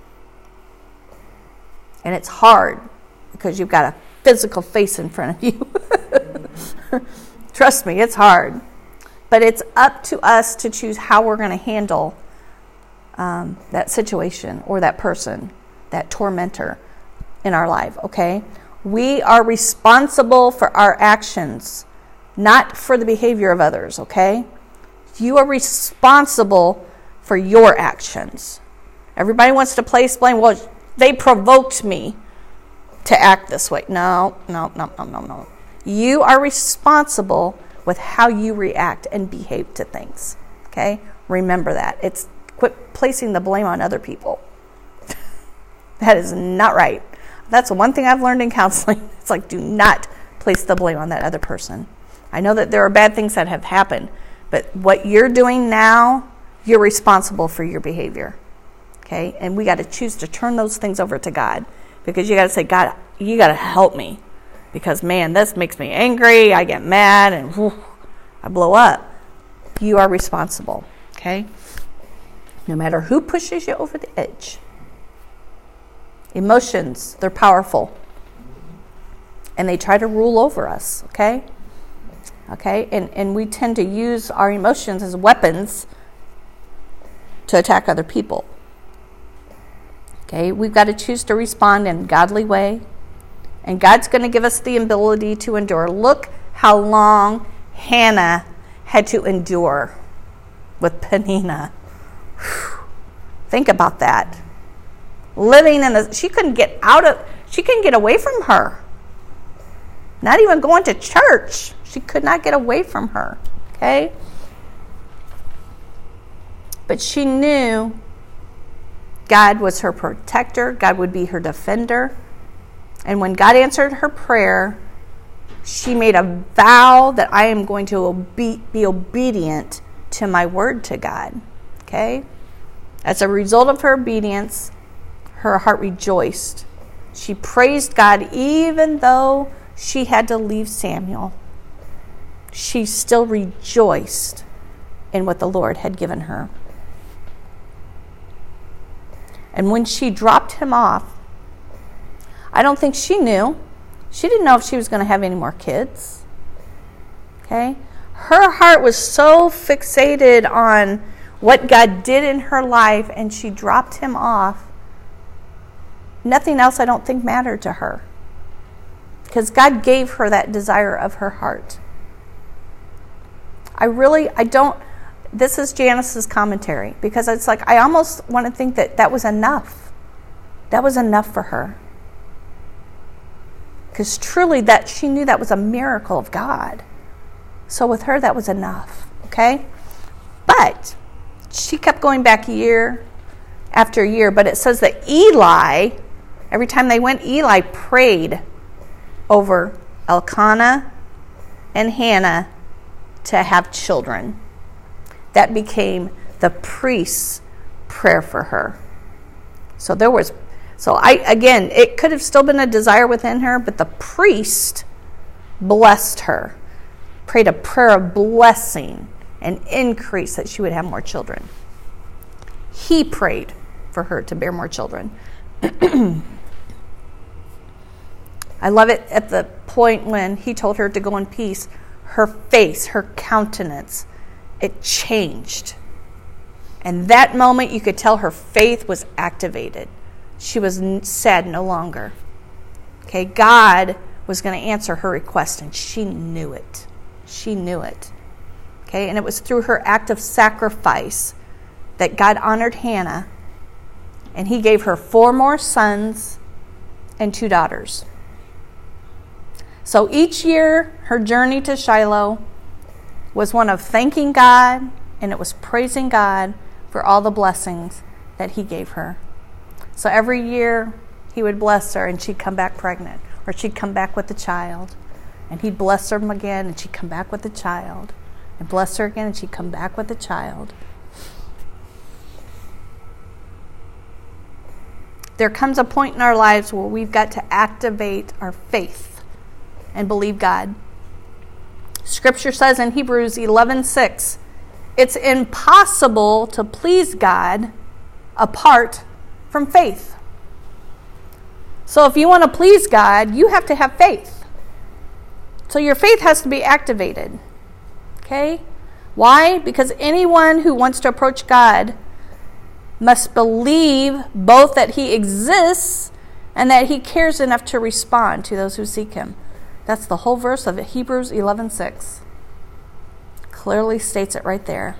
And it's hard because you've got a physical face in front of you. Trust me, it's hard. But it's up to us to choose how we're going to handle um, that situation or that person, that tormentor in our life, okay? We are responsible for our actions, not for the behavior of others, okay? You are responsible for your actions. Everybody wants to place blame. Well, they provoked me to act this way. No, no, no, no, no, no. You are responsible with how you react and behave to things, okay? Remember that. It's quit placing the blame on other people. That is not right. That's the one thing I've learned in counseling. It's like, do not place the blame on that other person. I know that there are bad things that have happened, but what you're doing now, you're responsible for your behavior. Okay? And we got to choose to turn those things over to God, because you got to say, God, you got to help me, because, man, this makes me angry. I get mad and whew, I blow up. You are responsible. Okay? No matter who pushes you over the edge. Emotions, they're powerful. And they try to rule over us, okay? Okay? And, and we tend to use our emotions as weapons to attack other people. Okay? We've got to choose to respond in a godly way. And God's going to give us the ability to endure. Look how long Hannah had to endure with Peninnah. Whew. Think about that. Living in the, she couldn't get out of, she couldn't get away from her. Not even going to church. She could not get away from her. Okay? But she knew God was her protector. God would be her defender. And when God answered her prayer, she made a vow that I am going to obe- be obedient to my word to God. Okay? As a result of her obedience, her heart rejoiced. She praised God even though she had to leave Samuel. She still rejoiced in what the Lord had given her. And when she dropped him off, I don't think she knew. She didn't know if she was going to have any more kids. Okay? Her heart was so fixated on what God did in her life, and she dropped him off. Nothing else, I don't think, mattered to her. Because God gave her that desire of her heart. I really, I don't, this is Janice's commentary. Because it's like, I almost want to think that that was enough. That was enough for her. Because truly, that she knew that was a miracle of God. So with her, that was enough. Okay? But she kept going back year after year. But it says that Eli, every time they went, Eli prayed over Elkanah and Hannah to have children. That became the priest's prayer for her. So there was, so I, again, it could have still been a desire within her, but the priest blessed her, prayed a prayer of blessing and increase that she would have more children. He prayed for her to bear more children. I love it at the point when he told her to go in peace. Her face, her countenance, it changed. And that moment you could tell her faith was activated. She was sad no longer. Okay, God was going to answer her request, and she knew it. She knew it. Okay, and it was through her act of sacrifice that God honored Hannah, and he gave her four more sons and two daughters. So each year, her journey to Shiloh was one of thanking God, and it was praising God for all the blessings that he gave her. So every year, he would bless her, and she'd come back pregnant, or she'd come back with a child. And he'd bless her again, and she'd come back with a child. And bless her again, and she'd come back with a child. There comes a point in our lives where we've got to activate our faith and believe God. Scripture says in Hebrews eleven six, it's impossible to please God apart from faith. So if you want to please God, you have to have faith. So your faith has to be activated. Okay? Why? Because anyone who wants to approach God must believe both that he exists and that he cares enough to respond to those who seek him. That's the whole verse of Hebrews eleven six. Clearly states it right there.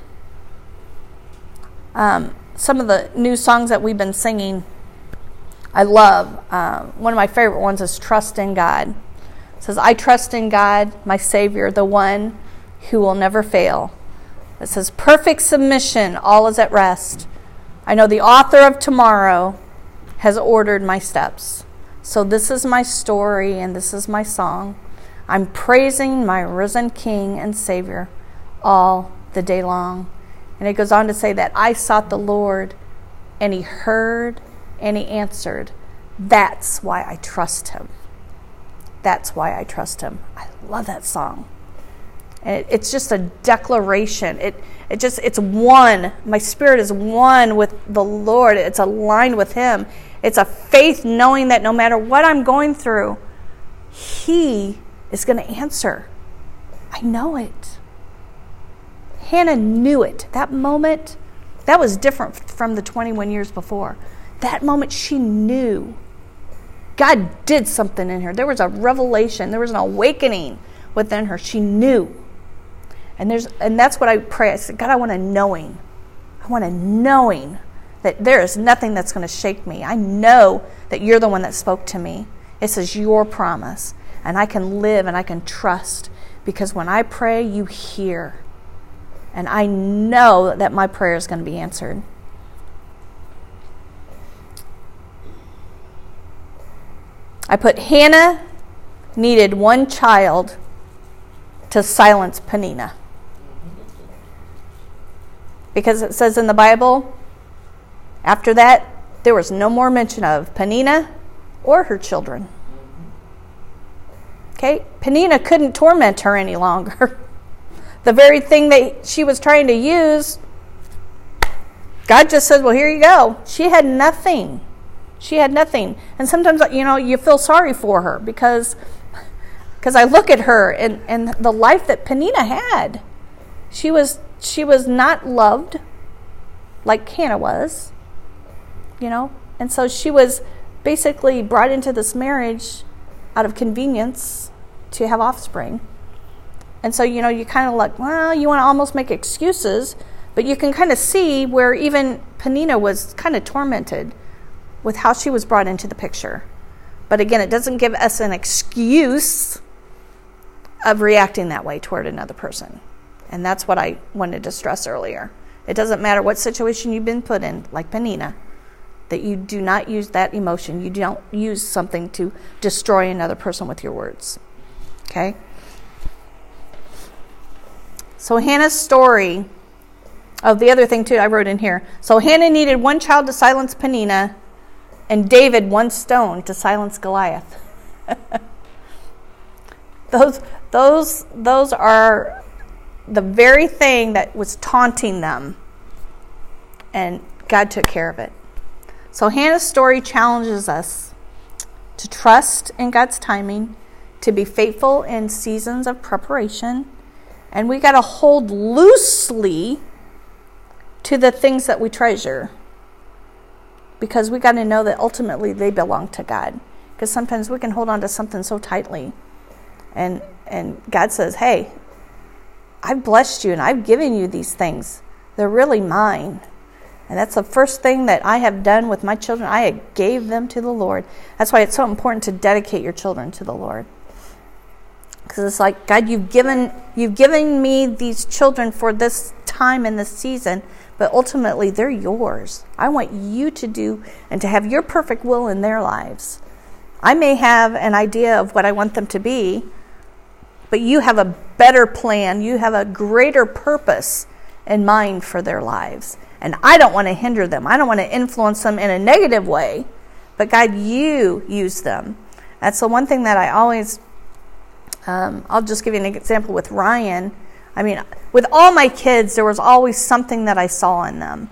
Um, some of the new songs that we've been singing, I love. Uh, one of my favorite ones is Trust in God. It says, I trust in God, my Savior, the one who will never fail. It says, perfect submission, all is at rest. I know the author of tomorrow has ordered my steps. So this is my story and this is my song. I'm praising my risen King and Savior all the day long. And it goes on to say that I sought the Lord and he heard and he answered. That's why I trust him. That's why I trust him. I love that song. And it, it's just a declaration. It it just it's one. My spirit is one with the Lord. It's aligned with him. It's a faith knowing that no matter what I'm going through, he is going to answer. I know it. Hannah knew it. That moment, that was different from the twenty-one years before. That moment she knew God did something in her. There was a revelation. There was an awakening within her. She knew. And there's and that's what I pray. I said, God, I want a knowing. I want a knowing that there is nothing that's going to shake me. I know that you're the one that spoke to me. It says your promise. And I can live and I can trust. Because when I pray, you hear. And I know that my prayer is going to be answered. I put Hannah needed one child to silence Peninnah. Because it says in the Bible, after that, there was no more mention of Peninnah or her children. Okay? Peninnah couldn't torment her any longer. The very thing that she was trying to use, God just said, well, here you go. She had nothing. She had nothing. And sometimes, you know, you feel sorry for her because because I look at her and, and the life that Peninnah had. She was she was not loved like Hannah was, you know. And so she was basically brought into this marriage out of convenience to have offspring. And so, you know, you kind of like, well, you want to almost make excuses, but you can kind of see where even Peninnah was kind of tormented with how she was brought into the picture. But again, it doesn't give us an excuse of reacting that way toward another person. And that's what I wanted to stress earlier. It doesn't matter what situation you've been put in, like Peninnah, that you do not use that emotion. You don't use something to destroy another person with your words. Okay? So Hannah's story, oh, the other thing too I wrote in here. So Hannah needed one child to silence Peninnah, and David one stone to silence Goliath. those, those, those are the very thing that was taunting them, and God took care of it. So Hannah's story challenges us to trust in God's timing, to be faithful in seasons of preparation, and we got to hold loosely to the things that we treasure, because we got to know that ultimately they belong to God. Because sometimes we can hold on to something so tightly, and and God says, hey, I've blessed you and I've given you these things. They're really mine. And that's the first thing that I have done with my children. I gave them to the Lord. That's why it's so important to dedicate your children to the Lord. Because it's like, God, you've given you've given me these children for this time and this season, but ultimately they're yours. I want you to do and to have your perfect will in their lives. I may have an idea of what I want them to be, but you have a better plan. You have a greater purpose in mind for their lives. And I don't want to hinder them. I don't want to influence them in a negative way. But God, you use them. That's the one thing that I always, um, I'll just give you an example with Ryan. I mean, with all my kids, there was always something that I saw in them.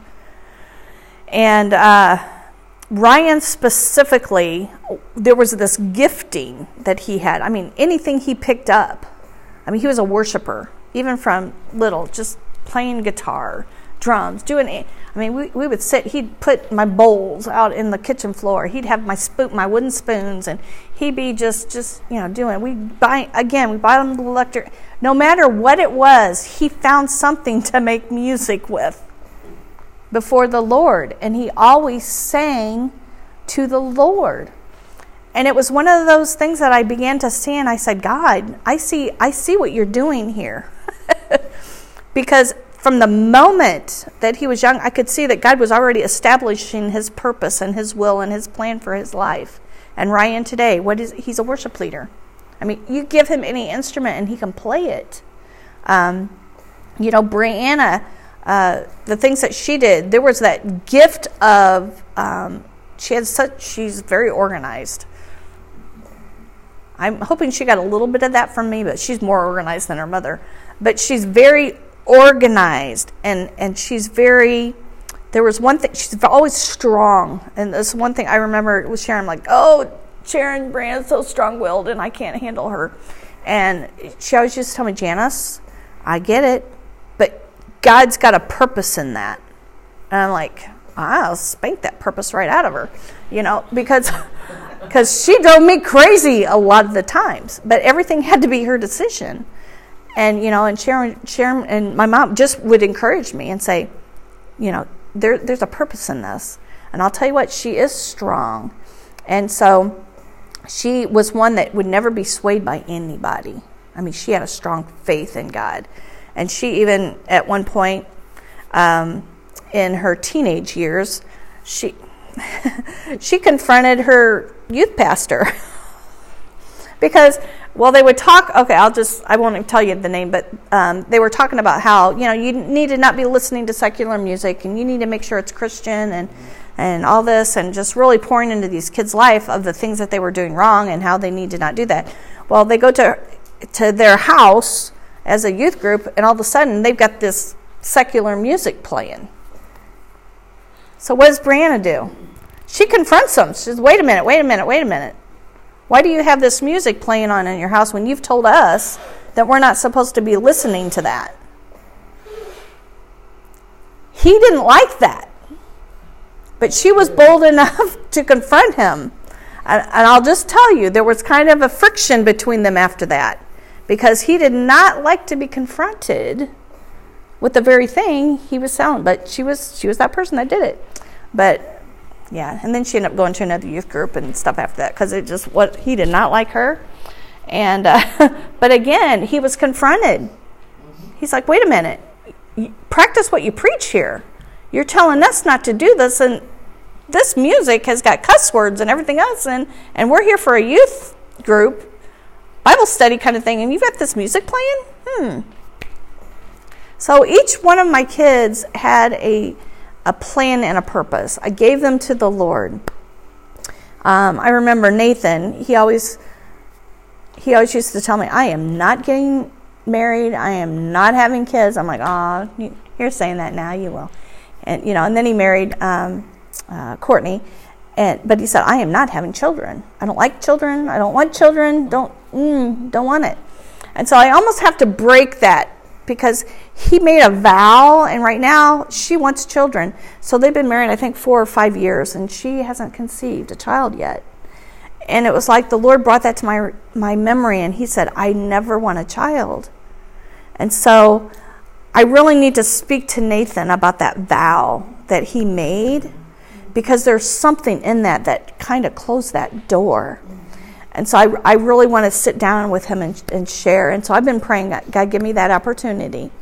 And uh, Ryan specifically, there was this gifting that he had. I mean, anything he picked up. I mean, he was a worshiper, even from little, just playing guitar, drums, doing it. I mean, we, we would sit, he'd put my bowls out in the kitchen floor. He'd have my spoon, my wooden spoons, and he'd be just, just you know, doing, we buy, again, we buy him the electric. No matter what it was, he found something to make music with before the Lord. And he always sang to the Lord. And it was one of those things that I began to see, and I said, God, I see, I see what you're doing here. Because from the moment that he was young, I could see that God was already establishing his purpose and his will and his plan for his life. And Ryan today, what is he's a worship leader. I mean, you give him any instrument and he can play it. Um, you know, Brianna, uh, the things that she did, there was that gift of, um, she had such, she's very organized. I'm hoping she got a little bit of that from me, but she's more organized than her mother. But she's very organized, and, and she's very, there was one thing, she's always strong. And this one thing I remember with Sharon, I'm like, oh, Sharon Brand's so strong-willed, and I can't handle her. And she always used to tell me, Janice, I get it, but God's got a purpose in that. And I'm like, I'll spank that purpose right out of her, you know, because because she drove me crazy a lot of the times. But everything had to be her decision. And, you know, and Sharon, Sharon and my mom just would encourage me and say, you know, there, there's a purpose in this. And I'll tell you what, she is strong. And so she was one that would never be swayed by anybody. I mean, she had a strong faith in God. And she even, at one point, um, in her teenage years, she she confronted her youth pastor. Because, well, they would talk, okay, I'll just, I won't even tell you the name, but um, they were talking about how, you know, you need to not be listening to secular music, and you need to make sure it's Christian, and and all this, and just really pouring into these kids' life of the things that they were doing wrong and how they need to not do that. Well, they go to to their house as a youth group, and all of a sudden, they've got this secular music playing. So what does Brianna do? She confronts them. She says, wait a minute, wait a minute, wait a minute. Why do you have this music playing on in your house when you've told us that we're not supposed to be listening to that? He didn't like that. But she was bold enough to confront him. And, and I'll just tell you, there was kind of a friction between them after that. Because he did not like to be confronted with the very thing he was selling. But she was she was that person that did it. But, yeah. And then she ended up going to another youth group and stuff after that. Because it just, what he did not like her. And, uh, but again, he was confronted. He's like, wait a minute. Practice what you preach here. You're telling us not to do this, and this music has got cuss words and everything else, and, and we're here for a youth group, Bible study kind of thing, and you've got this music playing? Hmm. So each one of my kids had a a plan and a purpose. I gave them to the Lord. Um, I remember Nathan, he always he always used to tell me, I am not getting married, I am not having kids. I'm like, oh, you're saying that now, you will. And you know, and then he married um, uh, Courtney, and but he said, "I am not having children. I don't like children. I don't want children. Don't mm, don't want it." And so I almost have to break that because he made a vow, and right now she wants children. So they've been married, I think, four or five years, and she hasn't conceived a child yet. And it was like the Lord brought that to my my memory, and He said, "I never want a child." And so I really need to speak to Nathan about that vow that he made, because there's something in that that kind of closed that door. And so I, I really want to sit down with him and, and share. And so I've been praying, God, give me that opportunity.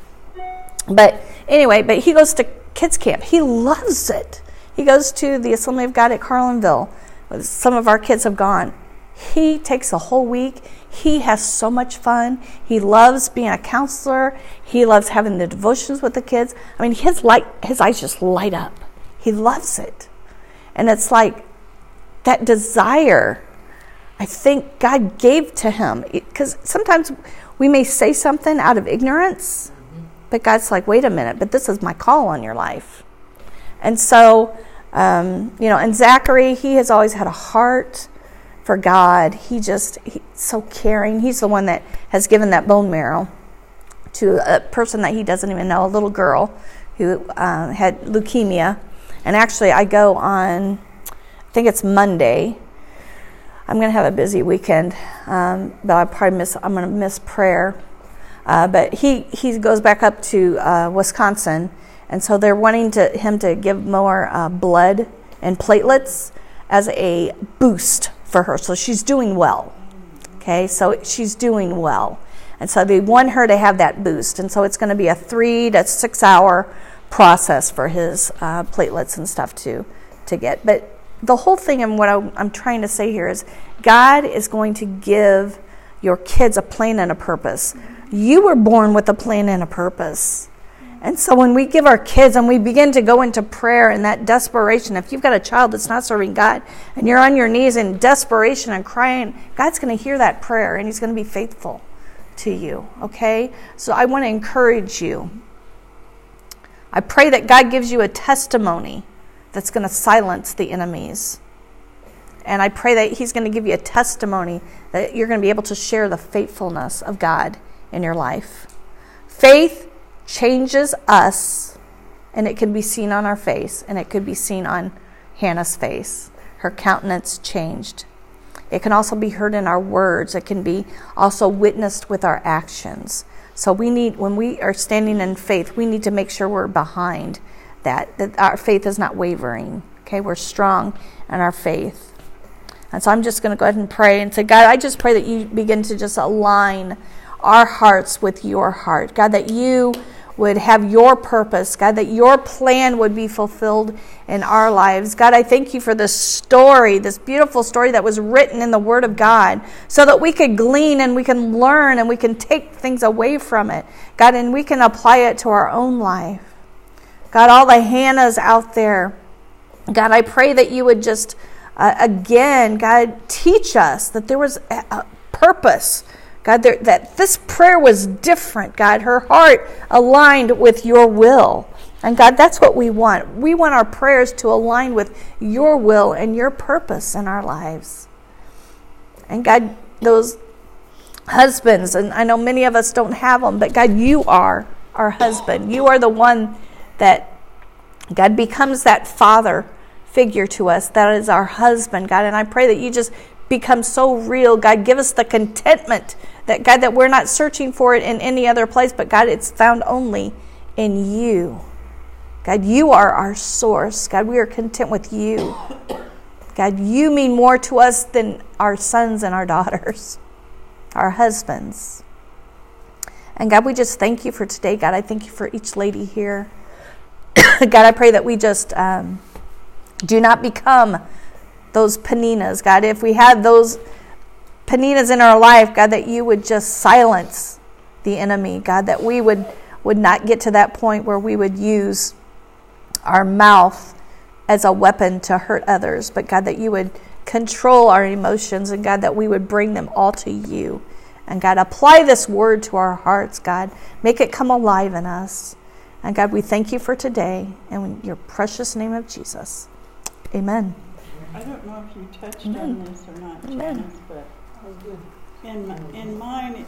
But anyway, but he goes to kids camp. He loves it. He goes to the Assembly of God at Carlinville. Some of our kids have gone. He takes a whole week. He has so much fun. He loves being a counselor. He loves having the devotions with the kids. I mean, his light, his eyes just light up. He loves it. And it's like that desire, I think God gave to him. Because sometimes we may say something out of ignorance, but God's like, wait a minute, but this is my call on your life. And so, um, you know, and Zachary, he has always had a heart for God. He just, he's so caring. He's the one that has given that bone marrow to a person that he doesn't even know, a little girl who uh, had leukemia. And actually, I go on, I think it's Monday. I'm going to have a busy weekend, um, but I probably miss, I'm going to miss prayer. Uh, but he, he goes back up to uh, Wisconsin, and so they're wanting to him to give more uh, blood and platelets as a boost for her. So she's doing well. Okay, so she's doing well. And so they want her to have that boost. And so it's going to be a three to six hour process for his uh, platelets and stuff to, to get. But the whole thing and what I, I'm trying to say here is God is going to give your kids a plan and a purpose. You were born with a plan and a purpose. And so when we give our kids and we begin to go into prayer and that desperation, if you've got a child that's not serving God and you're on your knees in desperation and crying, God's going to hear that prayer and he's going to be faithful to you, okay? So I want to encourage you. I pray that God gives you a testimony that's going to silence the enemies. And I pray that he's going to give you a testimony that you're going to be able to share the faithfulness of God in your life. Faith changes us, and it can be seen on our face, and it could be seen on Hannah's face. Her countenance changed. It can also be heard in our words. It can be also witnessed with our actions. So we need, when we are standing in faith, we need to make sure we're behind that, that our faith is not wavering. Okay, we're strong in our faith. And so I'm just going to go ahead and pray and say, God, I just pray that you begin to just align our hearts with your heart. God, that you would have your purpose. God, that your plan would be fulfilled in our lives. God, I thank you for this story, this beautiful story that was written in the Word of God, so that we could glean and we can learn and we can take things away from it. God, and we can apply it to our own life. God, all the Hannahs out there, God, I pray that you would just, uh, again, God, teach us that there was a, a purpose. God, there, that this prayer was different, God. Her heart aligned with your will. And God, that's what we want. We want our prayers to align with your will and your purpose in our lives. And God, those husbands, and I know many of us don't have them, but God, you are our husband. You are the one that, God, becomes that father figure to us. That is our husband, God. And I pray that you just become so real. God, give us the contentment that, God, that we're not searching for it in any other place, but God, it's found only in you. God, you are our source. God, we are content with you. God, you mean more to us than our sons and our daughters, our husbands. And God, we just thank you for today. God, I thank you for each lady here. God, I pray that we just um, do not become those Peninnahs, God. If we had those Peninnahs in our life, God, that you would just silence the enemy, God, that we would, would not get to that point where we would use our mouth as a weapon to hurt others, but God, that you would control our emotions, and God, that we would bring them all to you. And God, apply this word to our hearts, God. Make it come alive in us. And God, we thank you for today, and in your precious name of Jesus. Amen. I don't know if you touched Amen. on this or not, Amen. Janice, but in, in mine